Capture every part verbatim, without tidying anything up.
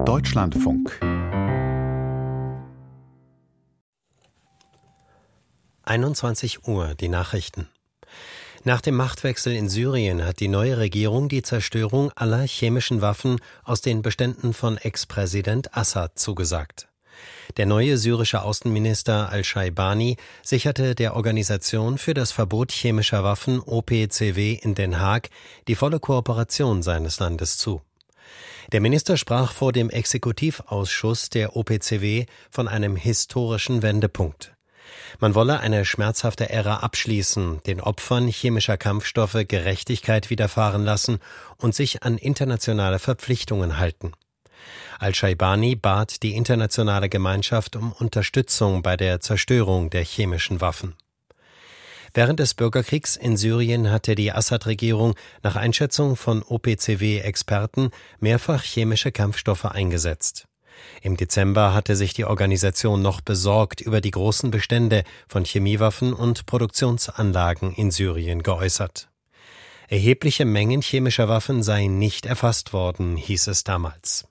Deutschlandfunk. einundzwanzig Uhr, die Nachrichten. Nach dem Machtwechsel in Syrien hat die neue Regierung die Zerstörung aller chemischen Waffen aus den Beständen von Ex-Präsident Assad zugesagt. Der neue syrische Außenminister al-Shaibani sicherte der Organisation für das Verbot chemischer Waffen O P C W in Den Haag die volle Kooperation seines Landes zu. Der Minister sprach vor dem Exekutivausschuss der O P C W von einem historischen Wendepunkt. Man wolle eine schmerzhafte Ära abschließen, den Opfern chemischer Kampfstoffe Gerechtigkeit widerfahren lassen und sich an internationale Verpflichtungen halten. Al-Shaibani bat die internationale Gemeinschaft um Unterstützung bei der Zerstörung der chemischen Waffen. Während des Bürgerkriegs in Syrien hatte die Assad-Regierung nach Einschätzung von O P C W-Experten mehrfach chemische Kampfstoffe eingesetzt. Im Dezember hatte sich die Organisation noch besorgt über die großen Bestände von Chemiewaffen und Produktionsanlagen in Syrien geäußert. Erhebliche Mengen chemischer Waffen seien nicht erfasst worden, hieß es damals.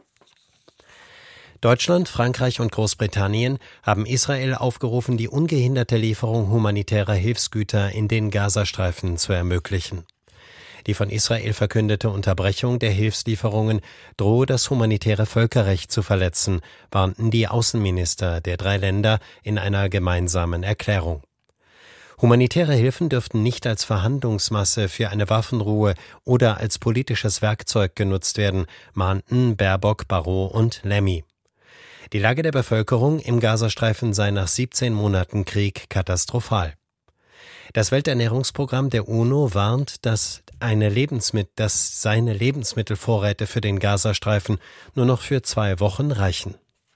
Deutschland, Frankreich und Großbritannien haben Israel aufgerufen, die ungehinderte Lieferung humanitärer Hilfsgüter in den Gazastreifen zu ermöglichen. Die von Israel verkündete Unterbrechung der Hilfslieferungen drohe das humanitäre Völkerrecht zu verletzen, warnten die Außenminister der drei Länder in einer gemeinsamen Erklärung. Humanitäre Hilfen dürften nicht als Verhandlungsmasse für eine Waffenruhe oder als politisches Werkzeug genutzt werden, mahnten Baerbock, Barrot und Lemmy. Die Lage der Bevölkerung im Gazastreifen sei nach siebzehn Monaten Krieg katastrophal. Das Welternährungsprogramm der UNO warnt, dass, eine Lebensmittel, dass seine Lebensmittelvorräte für den Gazastreifen nur noch für zwei Wochen reichen.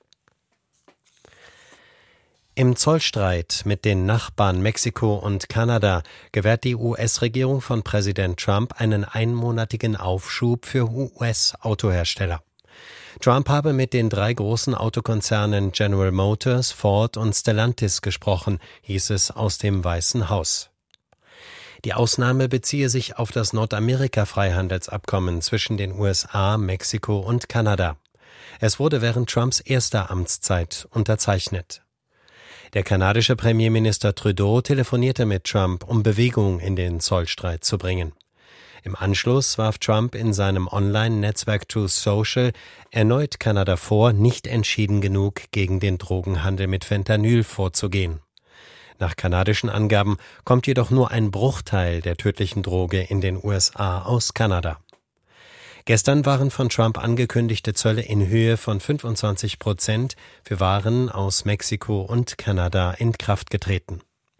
Im Zollstreit mit den Nachbarn Mexiko und Kanada gewährt die U S-Regierung von Präsident Trump einen einmonatigen Aufschub für U S-Autohersteller. Trump habe mit den drei großen Autokonzernen General Motors, Ford und Stellantis gesprochen, hieß es aus dem Weißen Haus. Die Ausnahme beziehe sich auf das Nordamerika-Freihandelsabkommen zwischen den U S A, Mexiko und Kanada. Es wurde während Trumps erster Amtszeit unterzeichnet. Der kanadische Premierminister Trudeau telefonierte mit Trump, um Bewegung in den Zollstreit zu bringen. Im Anschluss warf Trump in seinem Online-Netzwerk Truth Social erneut Kanada vor, nicht entschieden genug gegen den Drogenhandel mit Fentanyl vorzugehen. Nach kanadischen Angaben kommt jedoch nur ein Bruchteil der tödlichen Droge in den U S A aus Kanada. Gestern waren von Trump angekündigte Zölle in Höhe von fünfundzwanzig Prozent für Waren aus Mexiko und Kanada in Kraft getreten.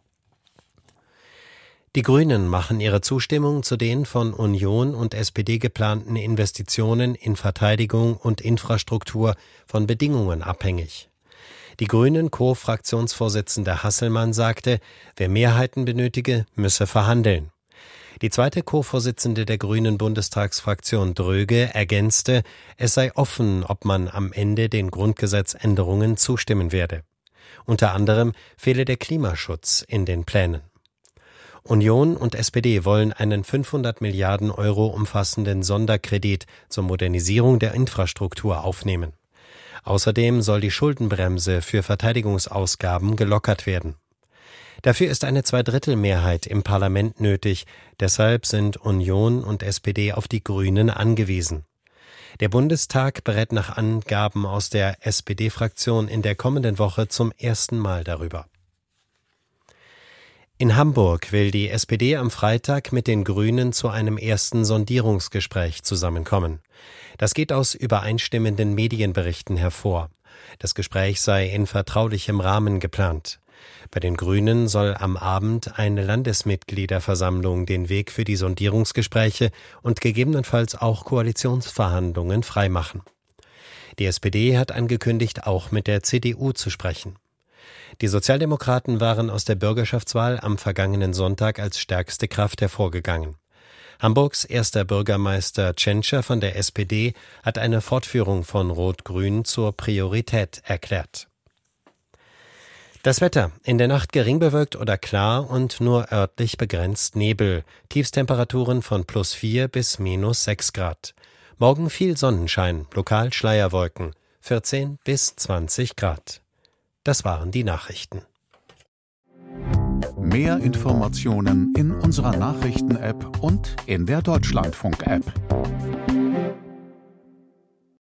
Die Grünen machen ihre Zustimmung zu den von Union und S P D geplanten Investitionen in Verteidigung und Infrastruktur von Bedingungen abhängig. Die Grünen-Co-Fraktionsvorsitzende Hasselmann sagte, wer Mehrheiten benötige, müsse verhandeln. Die zweite Co-Vorsitzende der Grünen-Bundestagsfraktion Dröge ergänzte, es sei offen, ob man am Ende den Grundgesetzänderungen zustimmen werde. Unter anderem fehle der Klimaschutz in den Plänen. Union und S P D wollen einen fünfhundert Milliarden Euro umfassenden Sonderkredit zur Modernisierung der Infrastruktur aufnehmen. Außerdem soll die Schuldenbremse für Verteidigungsausgaben gelockert werden. Dafür ist eine Zweidrittelmehrheit im Parlament nötig, deshalb sind Union und S P D auf die Grünen angewiesen. Der Bundestag berät nach Angaben aus der S P D-Fraktion in der kommenden Woche zum ersten Mal darüber. In Hamburg will die S P D am Freitag mit den Grünen zu einem ersten Sondierungsgespräch zusammenkommen. Das geht aus übereinstimmenden Medienberichten hervor. Das Gespräch sei in vertraulichem Rahmen geplant. Bei den Grünen soll am Abend eine Landesmitgliederversammlung den Weg für die Sondierungsgespräche und gegebenenfalls auch Koalitionsverhandlungen freimachen. Die S P D hat angekündigt, auch mit der C D U zu sprechen. Die Sozialdemokraten waren aus der Bürgerschaftswahl am vergangenen Sonntag als stärkste Kraft hervorgegangen. Hamburgs erster Bürgermeister Tschentscher von der S P D hat eine Fortführung von Rot-Grün zur Priorität erklärt. Das Wetter: In der Nacht gering bewölkt oder klar und nur örtlich begrenzt Nebel. Tiefstemperaturen von plus vier bis minus sechs Grad. Morgen viel Sonnenschein, lokal Schleierwolken, vierzehn bis zwanzig Grad. Das waren die Nachrichten. Mehr Informationen in unserer Nachrichten-App und in der Deutschlandfunk-App.